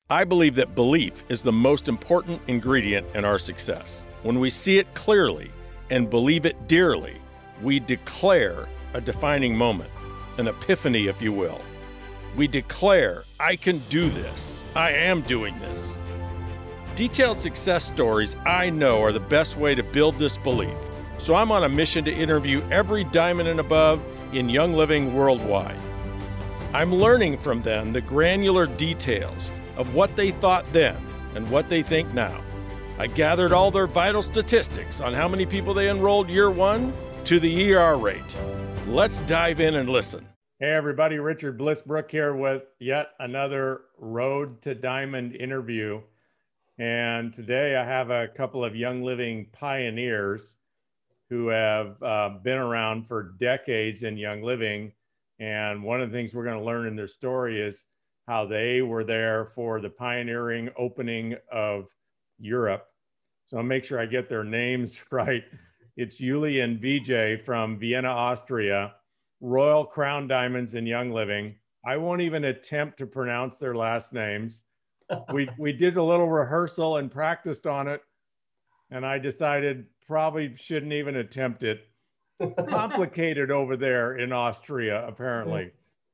I believe that belief is the most important ingredient in our success. When we see it clearly and believe it dearly, we declare a defining moment, an epiphany, if you will. We declare, I can do this. I am doing this. Detailed success stories I know are the best way to build this belief. So I'm on a mission to interview every diamond and above in Young Living worldwide. I'm learning from them the granular details of what they thought then and what they think now. I gathered all their vital statistics on how many people they enrolled year one to the ER rate. Let's dive in and listen. Hey everybody, Richard Blissbrook here with yet another Road to Diamond interview. And today I have a couple of Young Living pioneers who have been around for decades in Young Living. And one of the things we're going to learn in their story is how they were there for the pioneering opening of Europe. So I'll make sure I get their names right. It's Yuli and Vijay from Vienna, Austria, Royal Crown Diamonds in Young Living. I won't even attempt to pronounce their last names. We did a little rehearsal and practiced on it, and I decided probably shouldn't even attempt it. Complicated over there in Austria, apparently.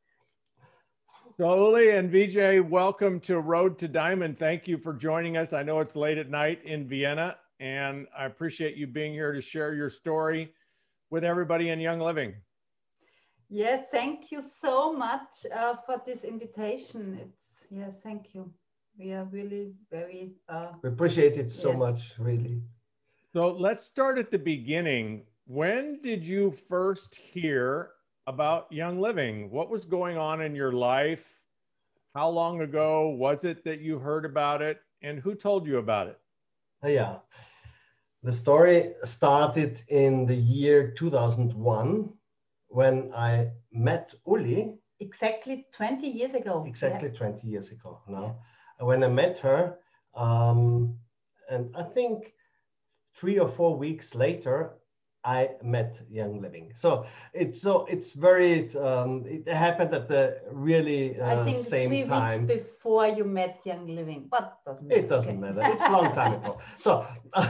So Uli and Vijay, welcome to Road to Diamond. Thank you for joining us. I know it's late at night in Vienna, and I appreciate you being here to share your story with everybody in Young Living. Yes, thank you so much for this invitation. Yes, thank you. We are really very... we appreciate it so much, really. So let's start at the beginning. When did you first hear about Young Living? What was going on in your life? How long ago was it that you heard about it? And who told you about it? Yeah, the story started in the year 2001 when I met Uli. Exactly 20 years ago. Exactly 20 years ago now. When I met her, and I think 3 or 4 weeks later, I met Young Living. So it's very, it happened at the really I think same time. 3 weeks before you met Young Living, but it doesn't matter. It's a long time ago. So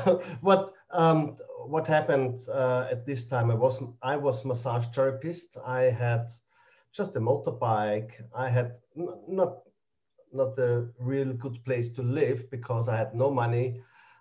what happened at this time? I was massage therapist. I had just a motorbike. I had not a real good place to live because I had no money.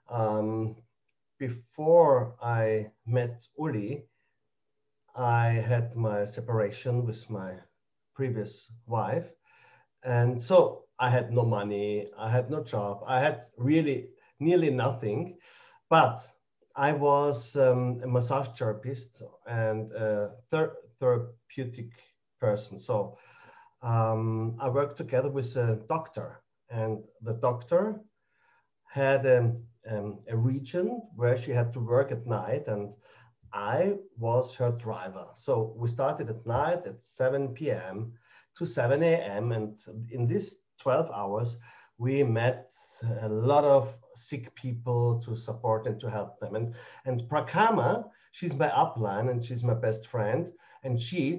Before I met Uli, I had my separation with my previous wife. And so I had no money, I had no job, I had really nearly nothing. But I was a massage therapist and a therapeutic person. So I worked together with a doctor, and the doctor had a region where she had to work at night, and I was her driver. So we started at night at 7 p.m. to 7 a.m. And in these 12 hours, we met a lot of sick people to support and to help them. And Prakama, she's my upline and she's my best friend. And she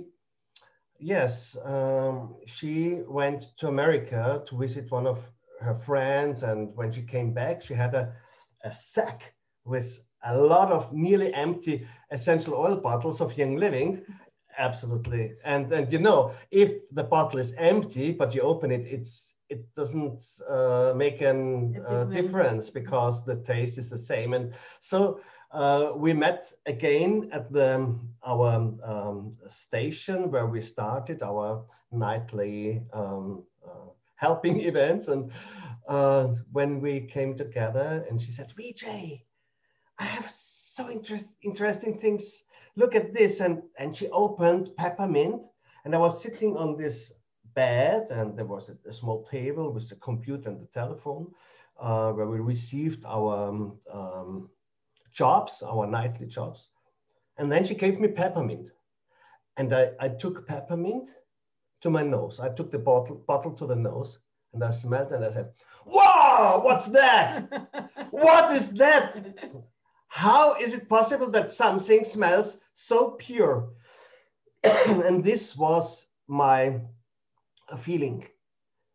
went to America to visit one of her friends. And when she came back, she had a sack with a lot of nearly empty essential oil bottles of Young Living. Absolutely. And you know, if the bottle is empty, but you open it, it doesn't make a difference because the taste is the same. And so we met again at our station where we started our nightly helping events. And when we came together, and she said, Vijay, I have so interesting things. Look at this. And she opened peppermint, and I was sitting on this bed, and there was a small table with the computer and the telephone where we received our jobs, our nightly jobs. And then she gave me peppermint, and I took peppermint to my nose. I took the bottle to the nose, and I smelled, and I said, "Wow, what's that? What is that? How is it possible that something smells so pure?" And this was my feeling.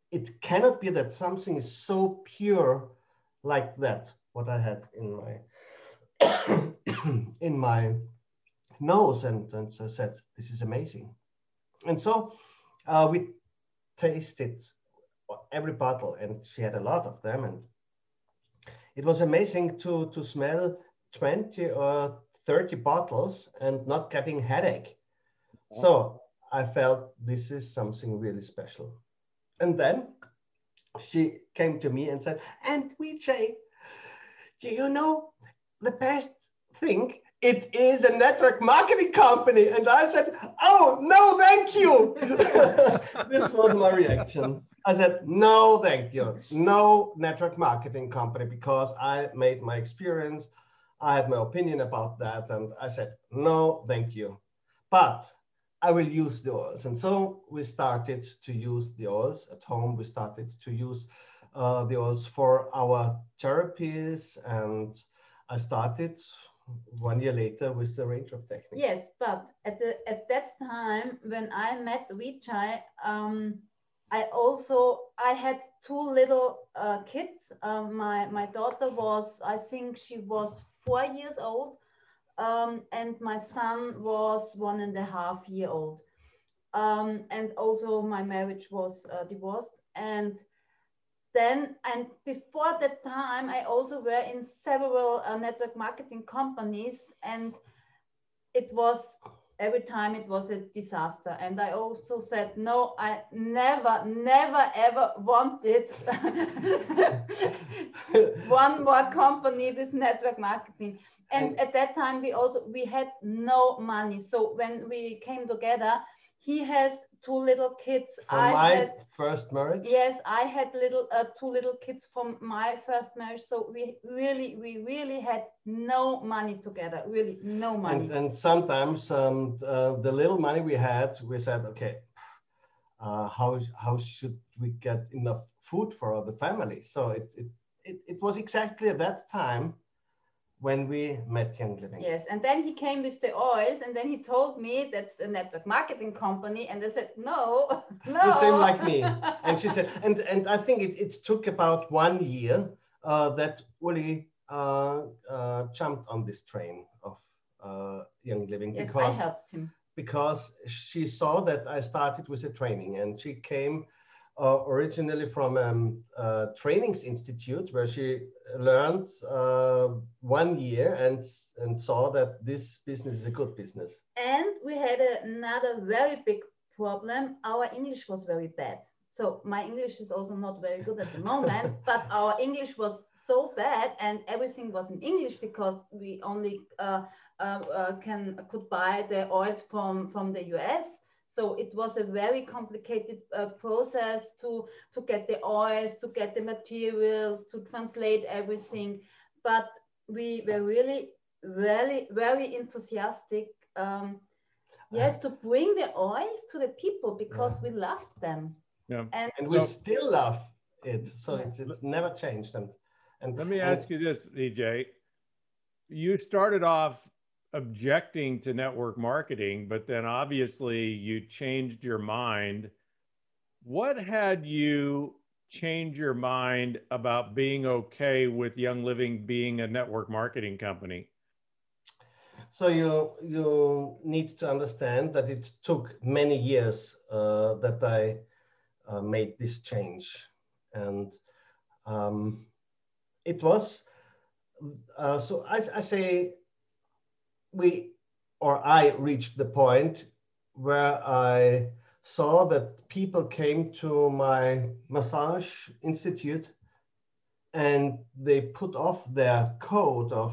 it cannot be that something is so pure like that, what I had in my in my nose, and so I said, this is amazing. And so we tasted every bottle, and she had a lot of them, and it was amazing to smell 20 or 30 bottles and not getting headache. So I felt this is something really special. And then she came to me and said, and Vijay, you know, the best thing, it is a network marketing company. And I said, oh, no, thank you. This was my reaction. I said, no, thank you. No network marketing company, because I made my experience. I had my opinion about that. And I said, no, thank you. But I will use the oils. And so we started to use the oils at home. We started to use the oils for our therapies. And I started 1 year later with the range of techniques. Yes, but at that time when I met Vijay, I had two little kids. My daughter was, I think she was 4 years old, and my son was 1.5 years old. And also my marriage was divorced. And before that time, I also were in several network marketing companies, and every time it was a disaster. And I also said, no, I never, ever wanted one more company with network marketing. And at that time, we had no money. So when we came together, he has two little kids. From my first marriage? Yes, I had two little kids from my first marriage. So we really had no money together, really no money. And sometimes the little money we had, we said, okay, how should we get enough food for the family? So it was exactly at that time when we met Young Living. Yes, and then he came with the oils, and then he told me that's a network marketing company, and I said, no. The same like me. And she said, and I think it took about 1 year that Uli jumped on this train of Young Living. Yes, because I helped him. Because she saw that I started with a training, and she came originally from a trainings institute where she learned 1 year and saw that this business is a good business. And we had another very big problem. Our English was very bad. So my English is also not very good at the moment, but our English was so bad, and everything was in English because we only could buy the oils from the US. So it was a very complicated process to get the oils, to get the materials, to translate everything. But we were really, really, very enthusiastic, yes, to bring the oils to the people because we loved them. Yeah. And we still love it. So it's never changed. And let me ask you this, Vijay. You started off objecting to network marketing, but then obviously you changed your mind. What had you change your mind about being okay with Young Living being a network marketing company? So you need to understand that it took many years that I made this change, and it was so I say I reached the point where I saw that people came to my massage institute and they put off their code of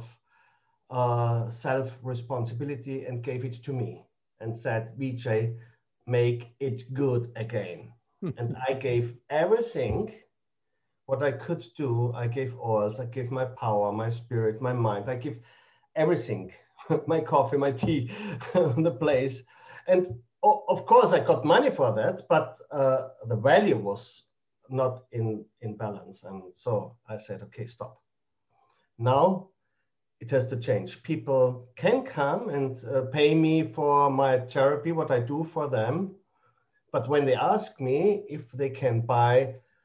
self-responsibility and gave it to me and said, Vijay, make it good again. And I gave everything what I could do. I gave oils, I gave my power, my spirit, my mind, I give everything. My coffee, my tea, the place. And of course I got money for that, but the value was not in balance. And so I said, okay, stop. Now it has to change. People can come and pay me for my therapy, what I do for them. But when they ask me if they can buy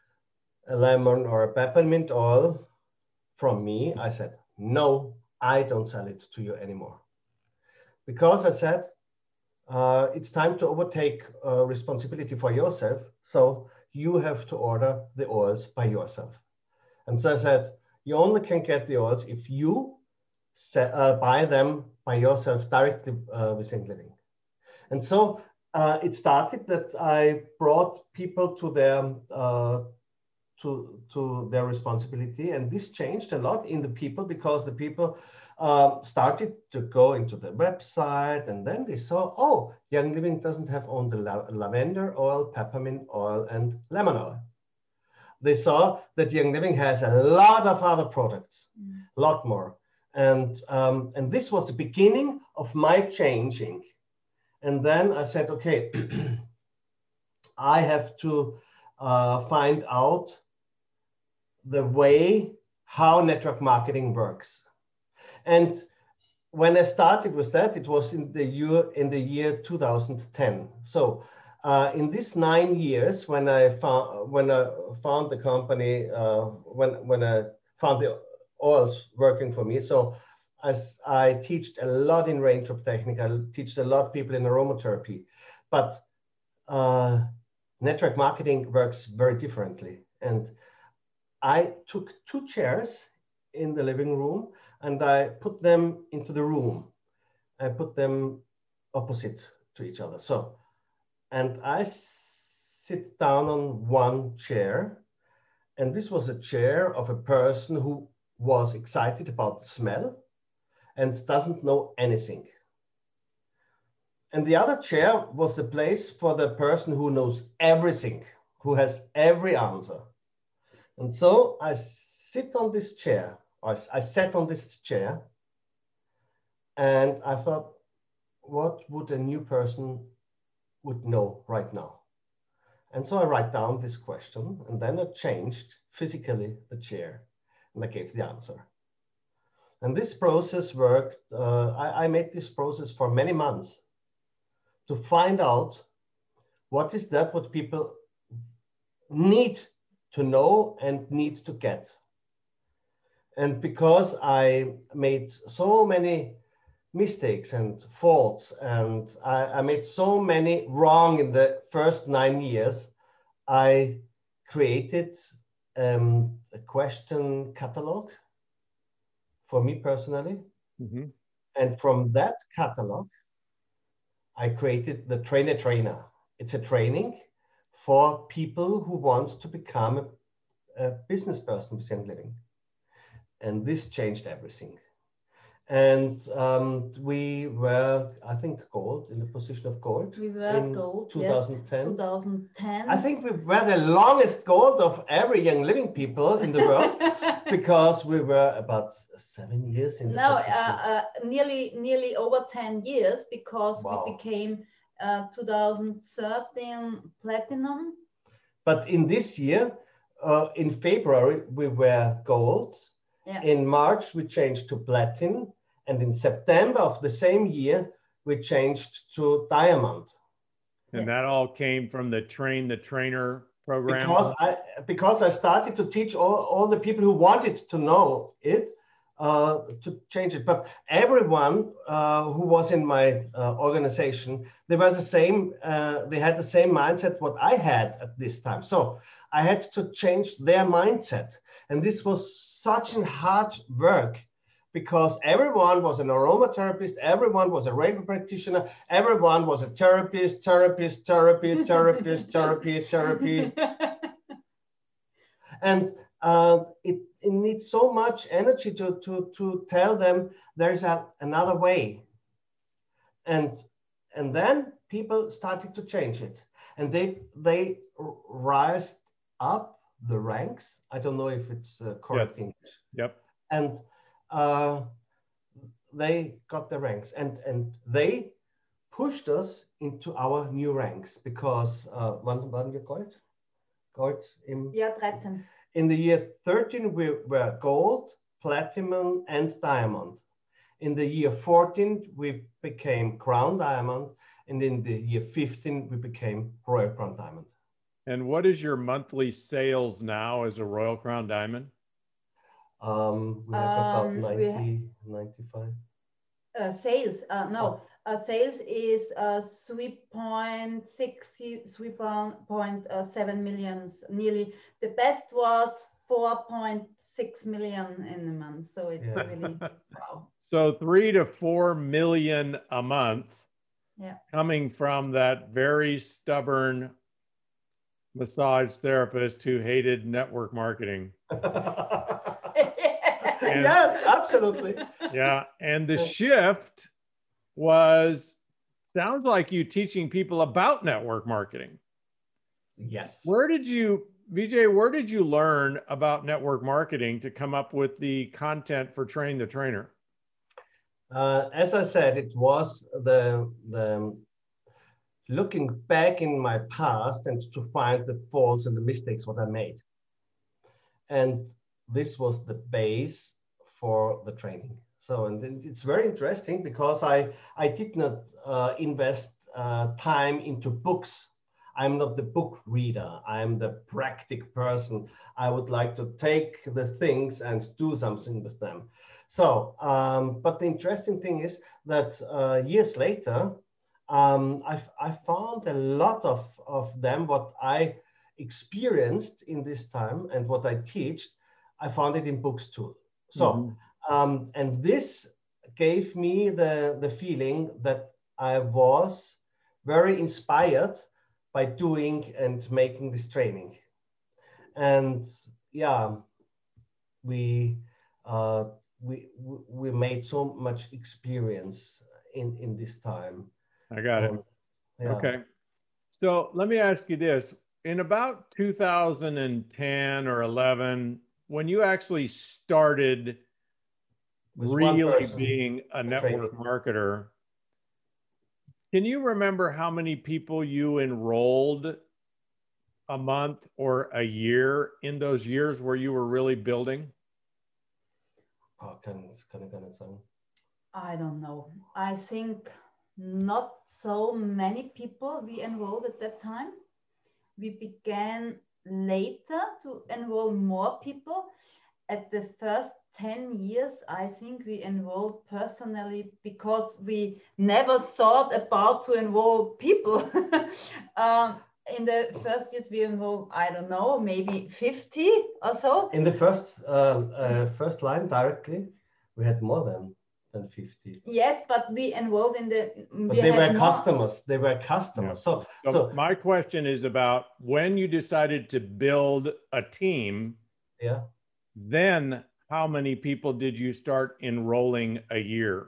a lemon or a peppermint oil from me, I said, no, I don't sell it to you anymore. Because I said, it's time to overtake responsibility for yourself. So you have to order the oils by yourself. And so I said, you only can get the oils if you buy them by yourself directly with Young Living. And so it started that I brought people to their responsibility, and this changed a lot in the people because the people started to go into the website, and then they saw, oh, Young Living doesn't have only lavender oil, peppermint oil, and lemon oil. They saw that Young Living has a lot of other products, a lot more. And this was the beginning of my changing. And then I said, okay, I have to find out the way how network marketing works. And when I started with that, it was in the year 2010. So in these 9 years, when I found the company, when I found the oils working for me, so as I teach a lot in Raindrop Technique, I teach a lot of people in aromatherapy, but network marketing works very differently. And I took 2 chairs in the living room and I put them into the room. I put them opposite to each other. So, and I sit down on one chair, and this was a chair of a person who was excited about the smell and doesn't know anything. And the other chair was the place for the person who knows everything, who has every answer. And so I sit on this chair, or I sat on this chair, and I thought, what would a new person would know right now? And so I write down this question, and then I changed physically the chair, and I gave the answer. And this process worked. I made this process for many months to find out what is that what people need to know and need to get. And because I made so many mistakes and faults, and I made so many wrong in the first 9 years, I created a question catalog for me personally. Mm-hmm. And from that catalog, I created the Trainer. It's a training for people who want to become a business person with Young Living. And this changed everything. And we were, I think, gold, in the position of gold. We were in gold, 2010. yes, 2010. I think we were the longest gold of every Young Living people in the world because we were about 7 years in the position. Nearly over 10 years, because Wow. we became 2013 platinum. But in this year, in February, we were gold. Yeah. In March, we changed to platinum. And in September of the same year, we changed to diamond. And that all came from the Train the Trainer program? Because I started to teach all the people who wanted to know it, to change it. But everyone who was in my organization, they were the same, they had the same mindset what I had at this time. So I had to change their mindset. And this was such a hard work, because everyone was an aromatherapist, everyone was a radio practitioner, everyone was a therapy. And it needs so much energy to tell them there's another way. And then people started to change it. And they rised up the ranks. I don't know if it's correct English. Yep. And they got the ranks, and they pushed us into our new ranks, because wann wir Gold? Gold im Yeah, 13. In the year 13 we were gold, platinum, and diamond. In the year 14 we became crown diamond, and in the year 15 we became royal crown diamond. And what is your monthly sales now as a Royal Crown Diamond? We have about We 95. Sales, no, sales is 3.7 millions nearly. The best was 4.6 million in a month. So it's really, wow. So 3 to 4 million a month, coming from that very stubborn massage therapist who hated network marketing. Yes, absolutely. Yeah. And the shift sounds like you teaching people about network marketing. Yes. Vijay, where did you learn about network marketing to come up with the content for Train the Trainer? As I said, it was the looking back in my past and to find the faults and the mistakes what I made. And this was the base for the training. So, and it's very interesting because I did not invest time into books. I'm not the book reader. I'm the practical person. I would like to take the things and do something with them. So, but the interesting thing is that years later, I found a lot of them, what I experienced in this time and what I teach, I found it in books too. So, and this gave me the feeling that I was very inspired by doing and making this training. And yeah, we made so much experience in this time. I got it. Okay. So let me ask you this. In about 2010 or 11, when you actually started really being a network marketer, can you remember how many people you enrolled a month or a year in those years where you were really building? I don't know. I think not so many people we enrolled at that time. We began later to enroll more people. At the first 10 years, I think we enrolled personally because we never thought about to enroll people. In the first years, we enrolled, I don't know, maybe 50 or so. In the first line directly, we had more than 50. Yes, but we enrolled in the. But they were customers. They were customers. Yeah. So my question is about when you decided to build a team. Yeah. Then how many people did you start enrolling a year?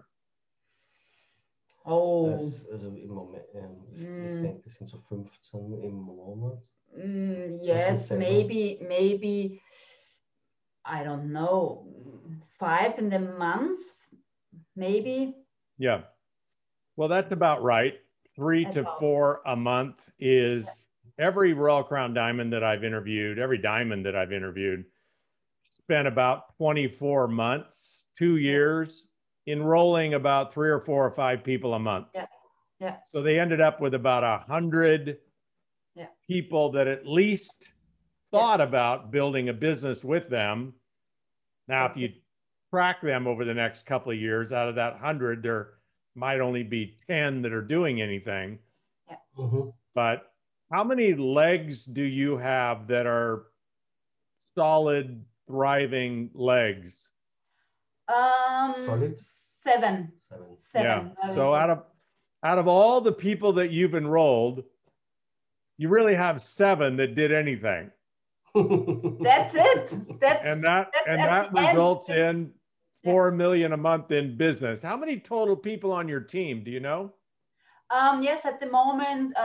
Oh. Also im Moment, ich denke, das sind so 15 im Monat. Yes, maybe, I don't know, 5 in the month, maybe. Yeah. Well, that's about right. 3 to 4 a month is every Royal Crown Diamond that I've interviewed, every diamond that I've interviewed, spent about 24 months, 2 years, enrolling about 3 or 4 or 5 people a month. Yeah. Yeah. So they ended up with about 100 people that at least thought about building a business with them. Now, if you track them over the next couple of years, out of that 100, there might only be 10 that are doing anything. Yeah. But how many legs do you have that are solid, thriving legs? Solid? 7. Yeah. So out of all the people that you've enrolled, you really have 7 that did anything. That's it. That results in 4 million a month in business. How many total people on your team? Do you know? Yes, at the moment,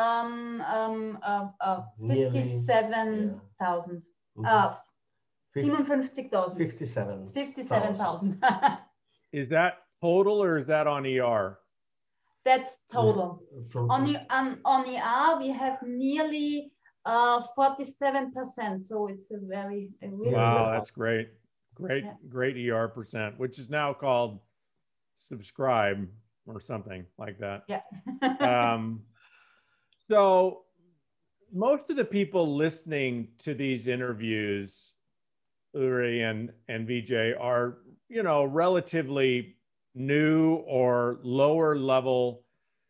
57,000. 57,000. 57,000. Is that total or is that on ER? That's total. On ER, we have nearly 47%. So it's a really wow, that's great. Great ER percent, which is now called subscribe or something like that. Yeah. So most of the people listening to these interviews, Uri and Vijay, are, you know, relatively new or lower level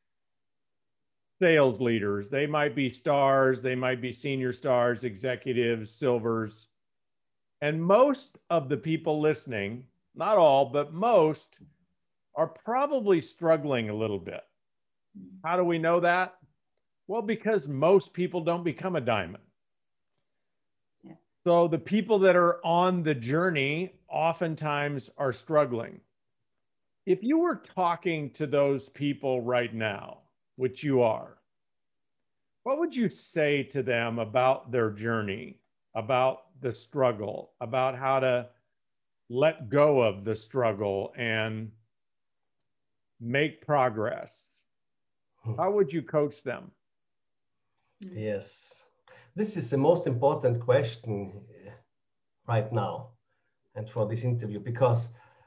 sales leaders. They might be stars, they might be senior stars, executives, silvers. And most of the people listening, not all, but most, are probably struggling a little bit. How do we know that? Well, because most people don't become a diamond. Yeah. So the people that are on the journey oftentimes are struggling. If you were talking to those people right now, which you are, what would you say to them about their journey, about the struggle, about how to let go of the struggle and make progress? How would you coach them? Yes, this is the most important question right now and for this interview, because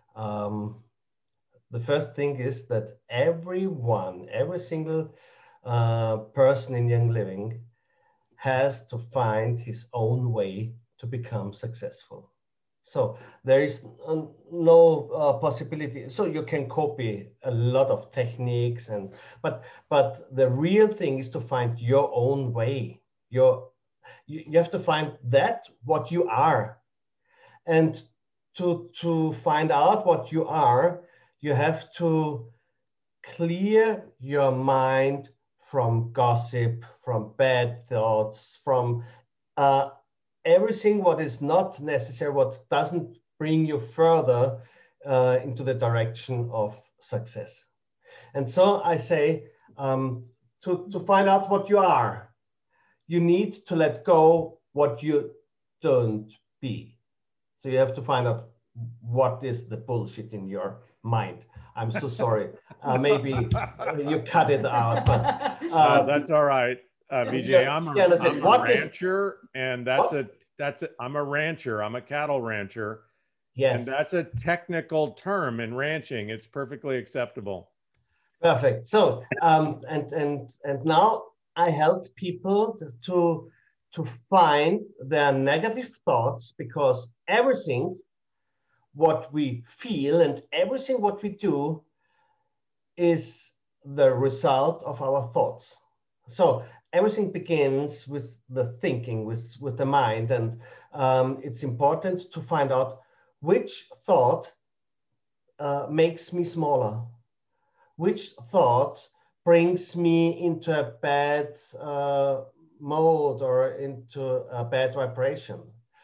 the first thing is that every single person in Young Living has to find his own way to become successful. So there is no possibility. So you can copy a lot of techniques, but the real thing is to find your own way. You have to find that what you are, and to find out what you are, you have to clear your mind from gossip, from bad thoughts, from everything what is not necessary, what doesn't bring you further into the direction of success. And so I say, to find out what you are, you need to let go what you don't be. So you have to find out what is the bullshit in your mind. I'm so sorry. Maybe you cut it out, but that's all right. Vijay, I'm a rancher, and I'm a rancher. I'm a cattle rancher. Yes. And that's a technical term in ranching. It's perfectly acceptable. Perfect. So, and now I help people to find their negative thoughts, because everything what we feel and everything what we do is the result of our thoughts. So everything begins with the thinking, with the mind, and it's important to find out which thought makes me smaller, which thought brings me into a bad mode or into a bad vibration.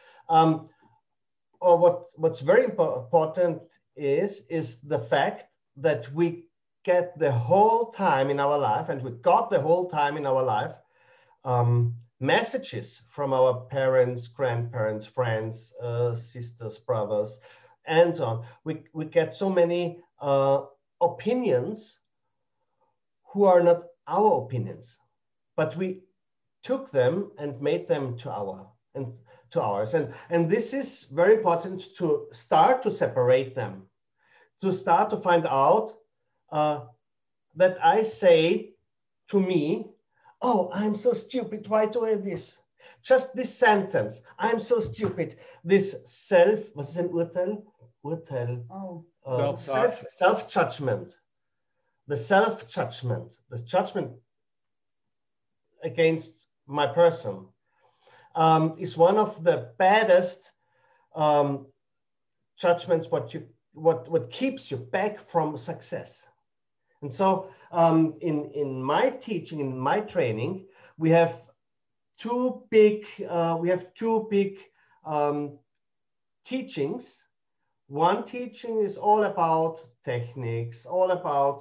Or what's very important is the fact that we get the whole time in our life, and we got the whole time in our life, messages from our parents, grandparents, friends, sisters, brothers, and so on. We get so many opinions who are not our opinions, but we took them and made them to ours. And this is very important, to start to separate them, to start to find out that I say to me, oh, I'm so stupid, why do I this? Just this sentence, I'm so stupid. This was it an Urteil? Self-judgment. The self-judgment, the judgment against my person, is one of the baddest judgments. What keeps you back from success. And so in my teaching, in my training, we have two big teachings. One teaching is all about techniques, all about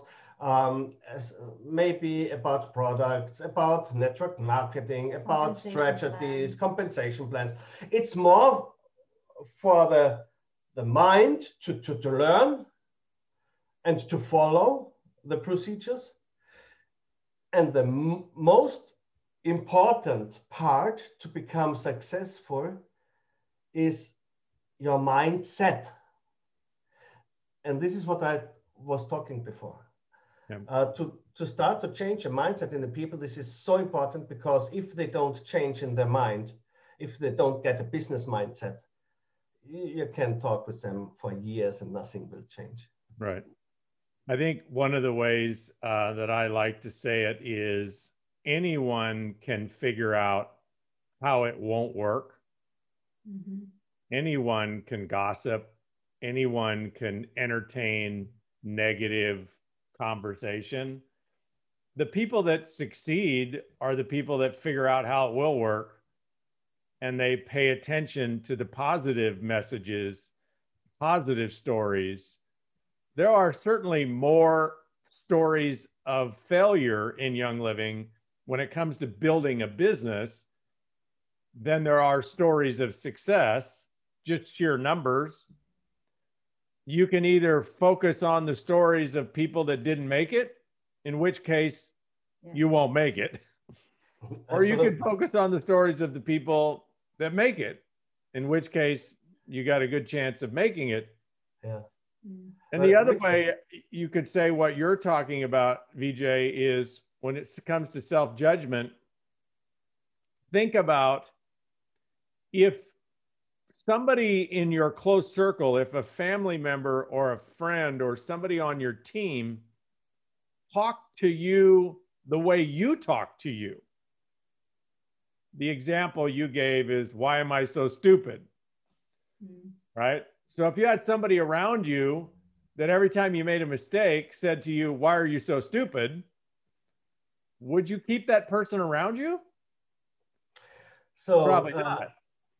maybe about products, about network marketing, about strategies, compensation plans. It's more for the mind to learn and to follow the procedures. And the most important part to become successful is your mindset. And this is what I was talking before. Yeah. To start to change a mindset in the people, this is so important, because if they don't change in their mind, if they don't get a business mindset, you can talk with them for years and nothing will change. Right. I think one of the ways that I like to say it is anyone can figure out how it won't work. Mm-hmm. Anyone can gossip. Anyone can entertain negative conversation. The people that succeed are the people that figure out how it will work, and they pay attention to the positive messages, positive stories. There are certainly more stories of failure in Young Living when it comes to building a business than there are stories of success, just sheer numbers. You can either focus on the stories of people that didn't make it, in which case you won't make it. Or you can focus on the stories of the people that make it, in which case you got a good chance of making it. Yeah. And the other way you could say what you're talking about, Vijay, is when it comes to self-judgment, think about if somebody in your close circle, if a family member or a friend or somebody on your team talked to you the way you talk to you. The example you gave is, why am I so stupid? Right? So if you had somebody around you that every time you made a mistake said to you, why are you so stupid? Would you keep that person around you? So probably not.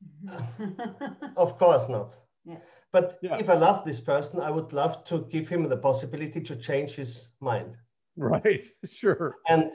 Of course not. Yeah. But if I love this person, I would love to give him the possibility to change his mind. Right. Sure. And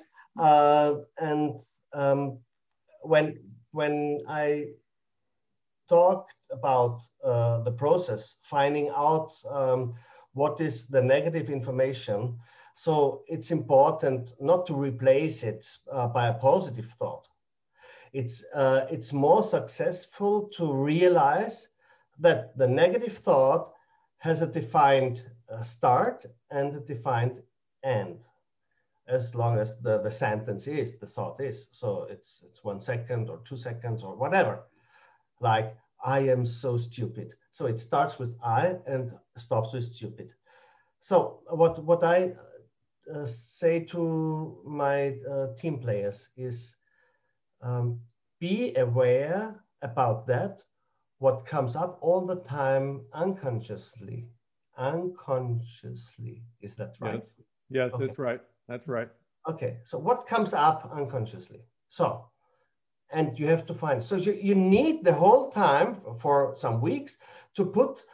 when I talked about the process, finding out what is the negative information, so it's important not to replace it by a positive thought. It's more successful to realize that the negative thought has a defined start and a defined end, as long as the sentence is, the thought is. So it's 1 second or 2 seconds or whatever. Like, I am so stupid. So it starts with I and stops with stupid. So what I say to my team players is, be aware about that, what comes up all the time unconsciously. Unconsciously, is that right? Yes, okay. That's right. That's right. Okay, so what comes up unconsciously? So, and you have to find, so you need the whole time for some weeks to put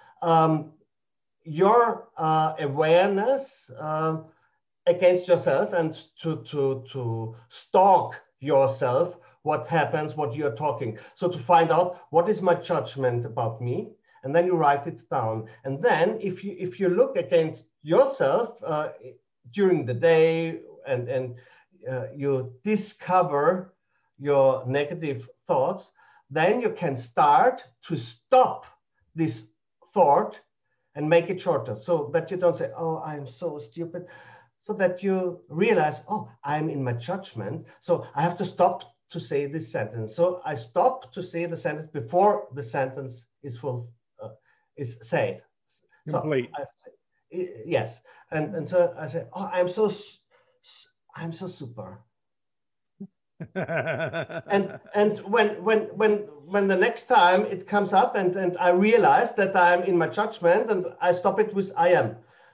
your awareness against yourself and to stalk yourself, what happens, what you're talking. So to find out what is my judgment about me, and then you write it down. And then if you look against yourself during the day and you discover your negative thoughts, then you can start to stop this thought and make it shorter, so that you don't say, oh, I'm so stupid, so that you realize, oh, I'm in my judgment, so I have to stop to say this sentence. So I stop to say the sentence before the sentence is full, is said. Complete. So yes, and so I say, oh, I'm so super. and when the next time it comes up and I realize that I'm in my judgment, and I stop it with I'm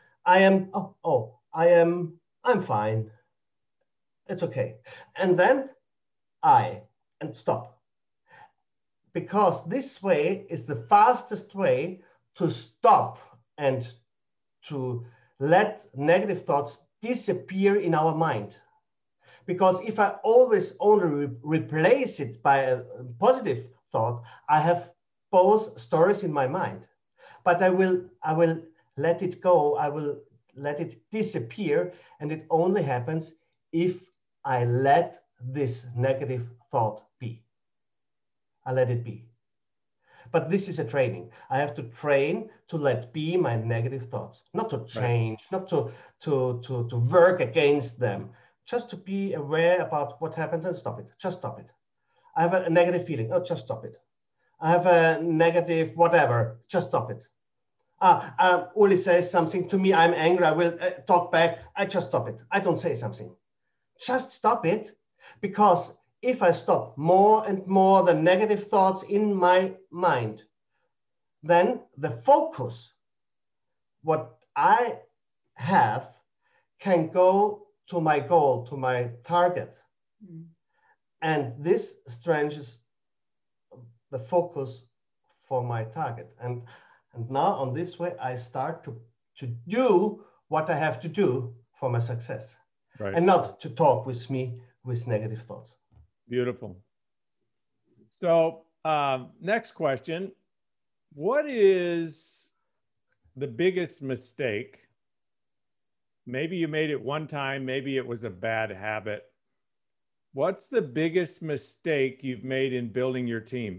fine, it's okay, and then and stop, because this way is the fastest way to stop and to let negative thoughts disappear in our mind. Because if I always only replace it by a positive thought, I have both stories in my mind. But I will let it go, I will let it disappear, and it only happens if I let this negative thought be. I let it be. But this is a training. I have to train to let be my negative thoughts, not to change, not to work against them, just to be aware about what happens and stop it. Just stop it. I have a negative feeling. Oh, just stop it. I have a negative whatever. Just stop it. Uli says something to me. I'm angry. I will talk back. I just stop it. I don't say something. Just stop it, because if I stop more and more the negative thoughts in my mind, then the focus, what I have, can go to my goal, to my target. Mm. And this strengthens the focus for my target. And now on this way, I start to do what I have to do for my success. Right. And not to talk with me with negative thoughts. Beautiful. So next question. What is the biggest mistake? Maybe you made it one time, maybe it was a bad habit. What's the biggest mistake you've made in building your team?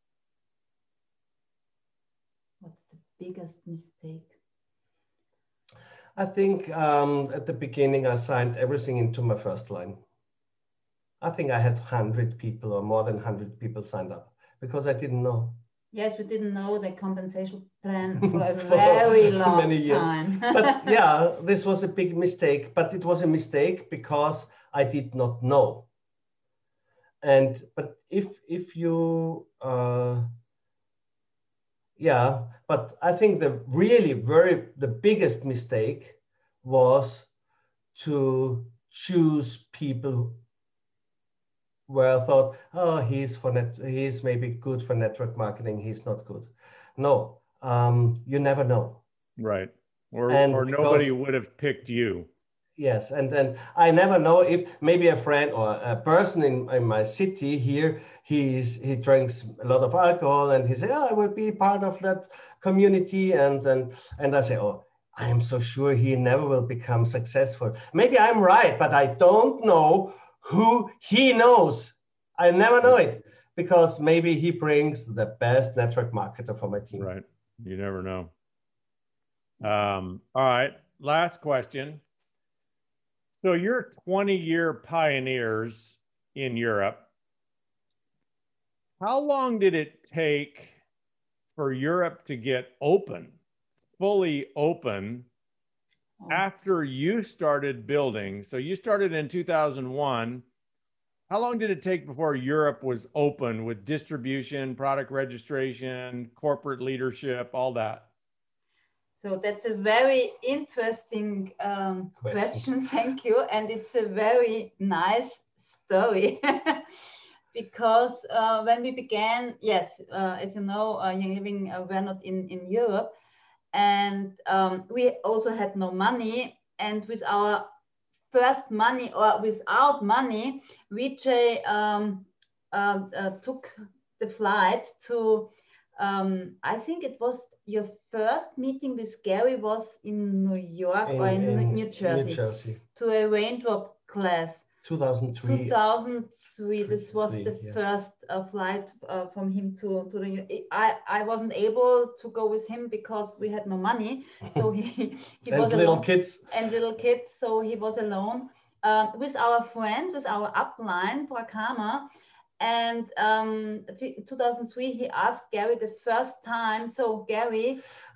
What's the biggest mistake? I think at the beginning, I signed everything into my first line. I think I had 100 people or more than 100 people signed up because I didn't know. Yes, we didn't know the compensation plan for a very long many years. time. But yeah, this was a big mistake, but it was a mistake because I did not know. But if you, yeah, but I think the biggest mistake was to choose people where I thought, oh, he's maybe good for network marketing, he's not good. No, you never know. Right. Or nobody would have picked you. Yes, and I never know if maybe a friend or a person in my city here, he drinks a lot of alcohol and he says, oh, I will be part of that community. And I say, oh, I am so sure he never will become successful. Maybe I'm right, but I don't know who he knows. I never know it because maybe he brings the best network marketer for my team. Right. You never know. All right. Last question. So you're 20-year pioneers in Europe. How long did it take for Europe to get open, fully open, after you started building? So you started in 2001. How long did it take before Europe was open with distribution, product registration, corporate leadership, all that? So that's a very interesting question. Thank you. And it's a very nice story because when we began, yes, as you know, Young Living, we're not in Europe. And we also had no money. And with our first money or without money, Vijay took the flight to, I think it was your first meeting with Gary was in New York or in New Jersey to a raindrop class. 2003. 2003. This was the first flight from him to the. I wasn't able to go with him because we had no money. So he was little alone. Kids. And little kids. So he was alone with our friend, with our upline, Prakama. And 2003, he asked Gary the first time. So Gary.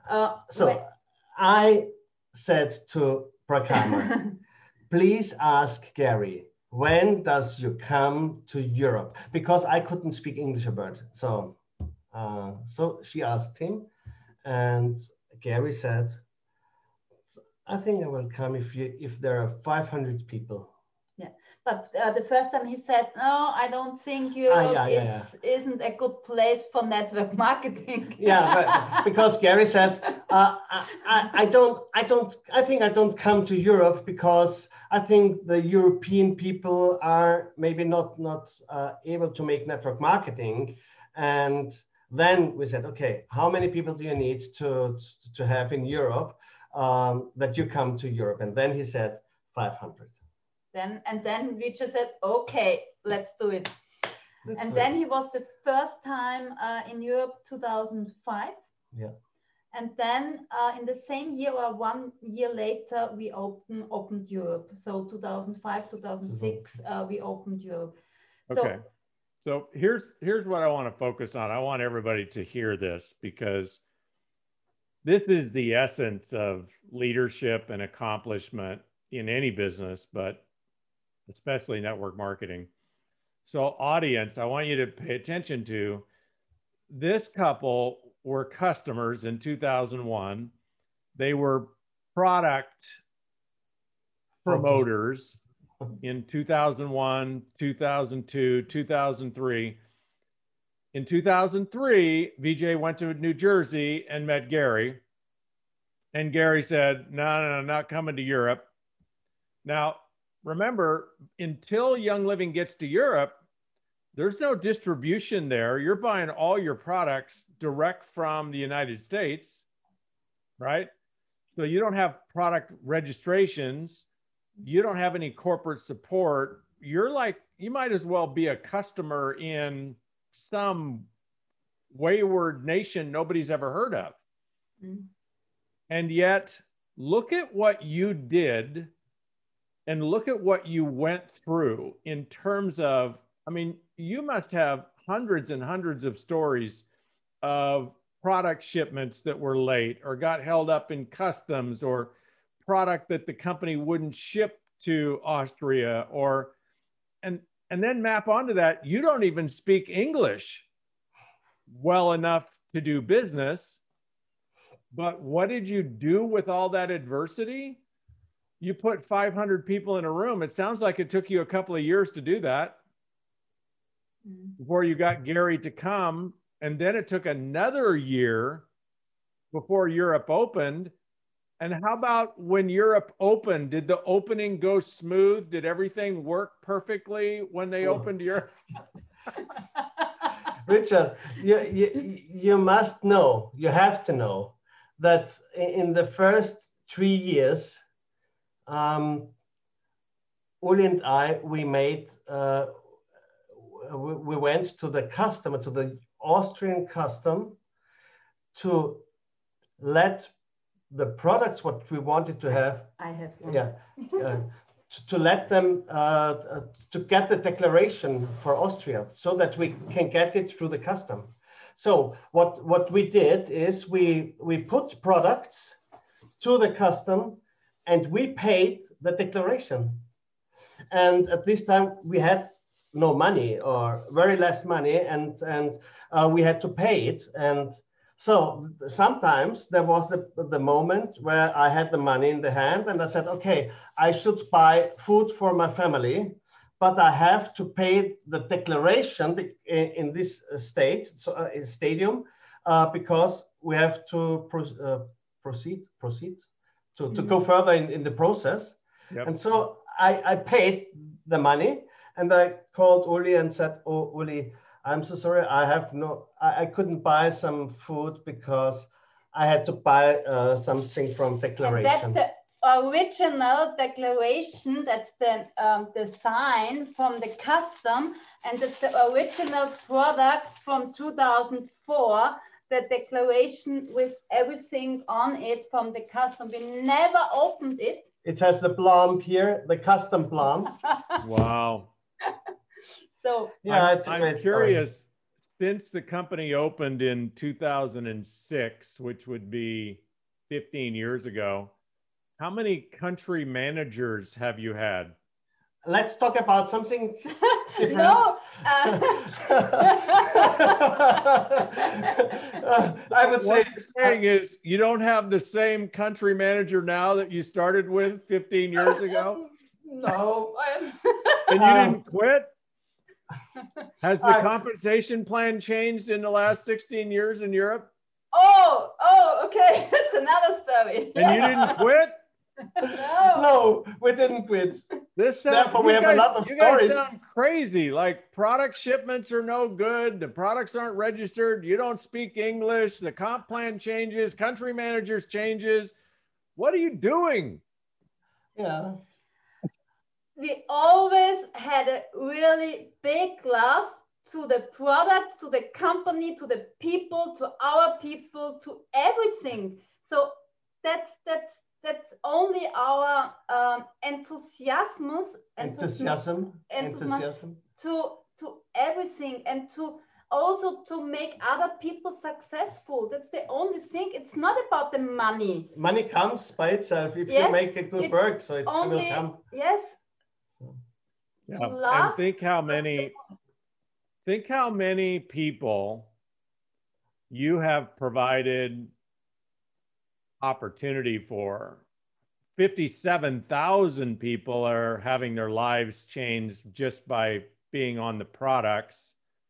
I said to Prakama, please ask Gary, when does you come to Europe? Because I couldn't speak English about it. So she asked him, and Gary said, I think I will come if there are 500 people. Yeah, but the first time he said, no, I don't think Europe isn't a good place for network marketing. Yeah, but because Gary said, I think I don't come to Europe because I think the European people are maybe not able to make network marketing. And then we said, okay, how many people do you need to have in Europe that you come to Europe? And then he said 500. Then we just said, okay, let's do it. And then he was the first time in Europe 2005. Yeah. And then in the same year or 1 year later, we opened Europe. So 2005, 2006, we opened Europe. Okay. So here's what I want to focus on. I want everybody to hear this, because this is the essence of leadership and accomplishment in any business, but especially network marketing. So audience, I want you to pay attention to this couple were customers in 2001. They were product promoters in 2001, 2002, 2003. In 2003, Vijay went to New Jersey and met Gary. And Gary said, no, not coming to Europe. Now, remember, until Young Living gets to Europe, there's no distribution there. You're buying all your products direct from the United States, right? So you don't have product registrations. You don't have any corporate support. You're like, you might as well be a customer in some wayward nation nobody's ever heard of. Mm. And yet, look at what you did and look at what you went through in terms of, I mean, you must have hundreds and hundreds of stories of product shipments that were late or got held up in customs, or product that the company wouldn't ship to Austria, or, and then map onto that, you don't even speak English well enough to do business. But what did you do with all that adversity? You put 500 people in a room. It sounds like it took you a couple of years to do that before you got Gary to come. And then it took another year before Europe opened. And how about when Europe opened? Did the opening go smooth? Did everything work perfectly when they opened Europe? Richard, you must know, you have to know that in the first 3 years, Uli and I, we went to the customer, to the Austrian custom, to let the products what we wanted to have. I have one. Yeah. To let them to get the declaration for Austria so that we can get it through the custom. So what we did is we put products to the custom and we paid the declaration. And at this time we had no money or very less money, and we had to pay it. And so sometimes there was the moment where I had the money in the hand and I said, okay, I should buy food for my family, but I have to pay the declaration in this stadium because we have to proceed to go further in the process. Yep. And so I paid the money and I called Uli and said, oh, Uli, I'm so sorry, I couldn't buy some food because I had to buy something from declaration. And that's the original declaration, that's the sign from the custom, and it's the original product from 2004, the declaration with everything on it from the custom. We never opened it. It has the plum here, the custom plum. Wow. So yeah, I'm curious, since the company opened in 2006, which would be 15 years ago, how many country managers have you had? Let's talk about something different. No. I would say. What you're saying is you don't have the same country manager now that you started with 15 years ago? No. And you didn't quit? Has the compensation plan changed in the last 16 years in Europe? Oh, okay. That's another story. And you didn't quit? No, we didn't quit. Therefore, we have a lot of stories. You guys sound crazy. Like product shipments are no good. The products aren't registered. You don't speak English. The comp plan changes. Country managers changes. What are you doing? Yeah. We always had a really big love to the product, to the company, to the people, to our people, to everything. So that's only our enthusiasm to everything, and to also to make other people successful. That's the only thing. It's not about the money. Money comes by itself if you make a good work, so it will come. Yes. Yeah. And think how many people you have provided opportunity for. 57,000 people are having their lives changed just by being on the products.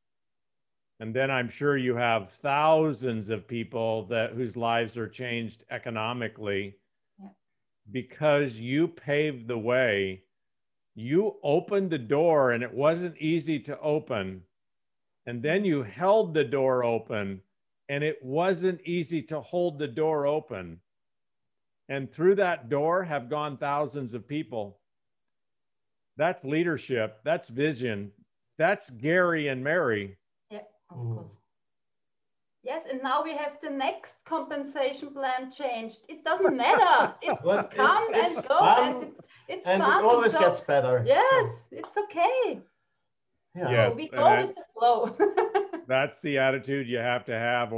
And then I'm sure you have thousands of people whose lives are changed economically because you paved the way. You opened the door, and it wasn't easy to open. And then you held the door open, and it wasn't easy to hold the door open. And through that door have gone thousands of people. That's leadership. That's vision. That's Gary and Mary. Yeah, of course. Yes, and now we have the next compensation plan changed. It doesn't matter. It come and go, and it's and fun. It always gets better. Yes, it's okay. Yeah. Yes, so we go with the flow. That's the attitude you have to have,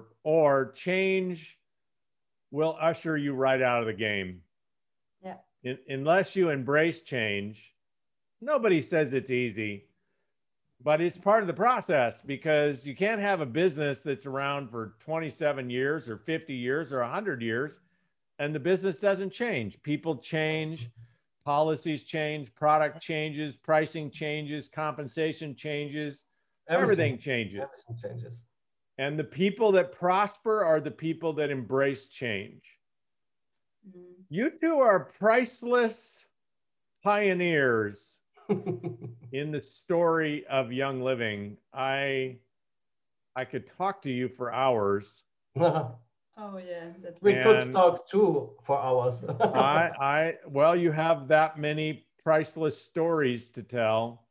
or change will usher you right out of the game. Yeah. Unless you embrace change, nobody says it's easy, but it's part of the process, because you can't have a business that's around for 27 years or 50 years or 100 years and the business doesn't change. People change, policies change, product changes, pricing changes, compensation changes, everything changes. Everything changes. And the people that prosper are the people that embrace change. Mm-hmm. You two are priceless pioneers in the story of Young Living. I could talk to you for hours. Oh yeah, we could talk too for hours. Well, you have that many priceless stories to tell.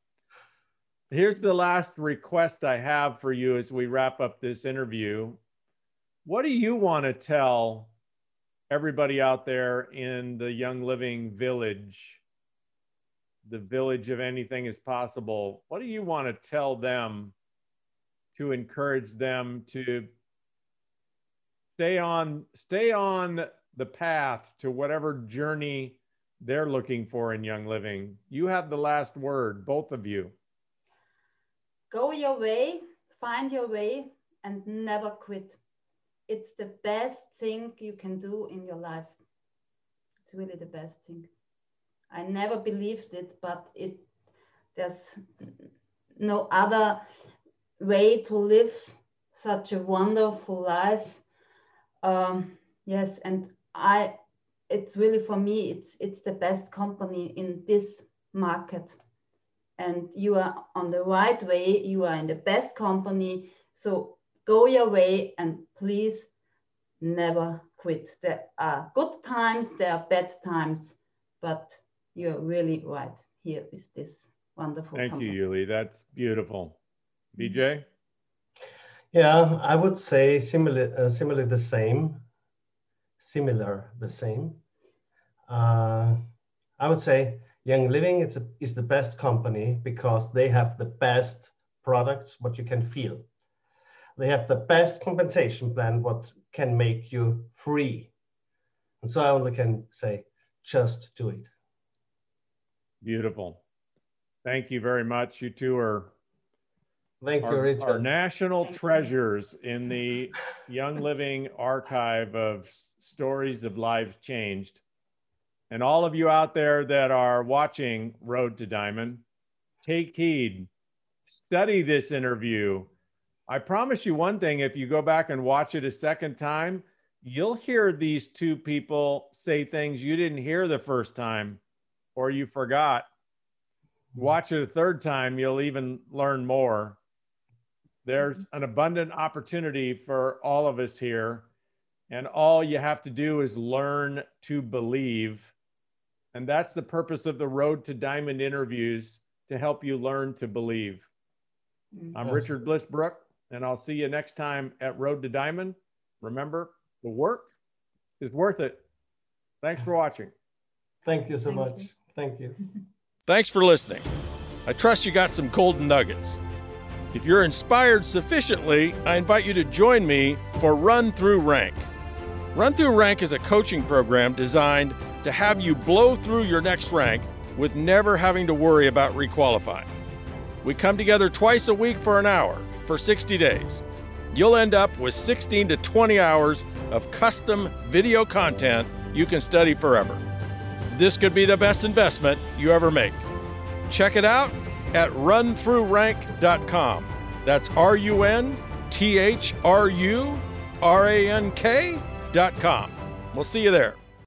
Here's the last request I have for you as we wrap up this interview. What do you want to tell everybody out there in the Young Living village, the village of anything is possible? What do you want to tell them to encourage them to stay on the path to whatever journey they're looking for in Young Living? You have the last word, both of you. Go your way, find your way, and never quit. It's the best thing you can do in your life. It's really the best thing. I never believed it, but there's no other way to live such a wonderful life. Yes, and it's really, for me, it's the best company in this market. And you are on the right way, you are in the best company. So go your way and please never quit. There are good times, there are bad times, but you're really right here with this wonderful company. Thank you, Yuli. That's beautiful. BJ? Yeah, I would say similar the same. I would say Young Living is the best company because they have the best products, what you can feel. They have the best compensation plan, what can make you free. And so I only can say, just do it. Beautiful. Thank you very much. You two are Thank you, Richard. Our national treasures in the Young Living archive of stories of lives changed. And all of you out there that are watching Road to Diamond, take heed, study this interview. I promise you one thing, if you go back and watch it a second time, you'll hear these two people say things you didn't hear the first time or you forgot. Watch it a third time, you'll even learn more. There's an abundant opportunity for all of us here, and all you have to do is learn to believe. And that's the purpose of the Road to Diamond interviews, to help you learn to believe. I'm Richard Blissbrook, and I'll see you next time at Road to Diamond. Remember, the work is worth it. Thanks for watching. Thank you so much. Thank you. Thanks for listening. I trust you got some golden nuggets. If you're inspired sufficiently, I invite you to join me for Run Through Rank. Run Through Rank is a coaching program designed to have you blow through your next rank with never having to worry about requalifying. We come together twice a week for an hour for 60 days. You'll end up with 16 to 20 hours of custom video content you can study forever. This could be the best investment you ever make. Check it out at runthroughrank.com. That's RUNTHRURANK.com. We'll see you there.